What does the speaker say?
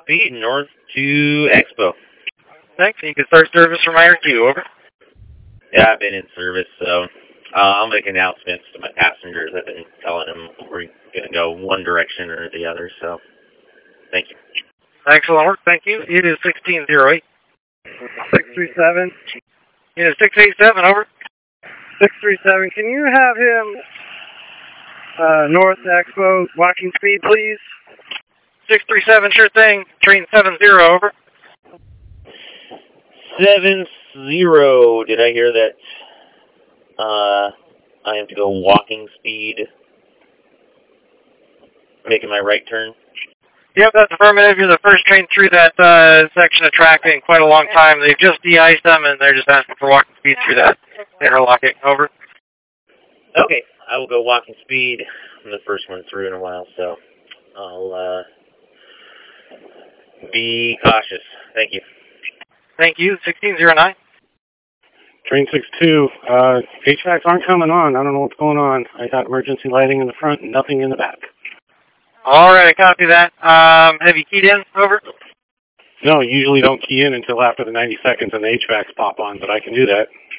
Copy, north to Expo. Thanks. You can start service from IRQ, over. Yeah, I've been in service, so I'll make announcements to my passengers. I've been telling them we're going to go one direction or the other, so thank you. Excellent work. Thank you. It is 1608. 637. It is 687, over. 637. Can you have him north Expo walking speed, please? 637, sure thing. Train 70, over. 70, did I hear that I have to go walking speed, making my right turn? Yep, that's affirmative. You're the first train through that section of track in quite a long time. They've just de-iced them, and they're just asking for walking speed through that interlocking, over. Okay, I will go walking speed. I'm the first one through in a while, so I'll be cautious. Thank you. Thank you. 1609. Train 62, HVACs aren't coming on. I don't know what's going on. I got emergency lighting in the front and nothing in the back. All right, I copy that. Have you keyed in, over? No, usually don't key in until after the 90 seconds and the HVACs pop on, but I can do that.